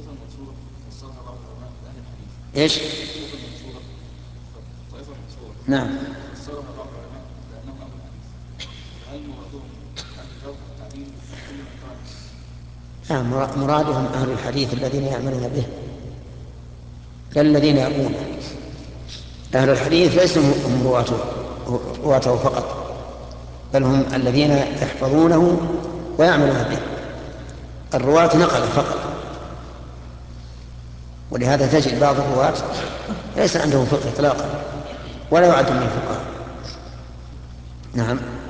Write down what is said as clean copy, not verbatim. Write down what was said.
إيش؟ نعم. نعم، مرادهم أهل الحديث الذين يعملون به لا الذين يروونه. أهل الحديث ليسوا هم رواته فقط، بل هم الذين يحفظونه ويعملون به. الرواة نقل فقط، ولهذا تجد بعض الرواة ليس عندهم فقه إطلاقا ولا يعد من الفقهاء. نعم.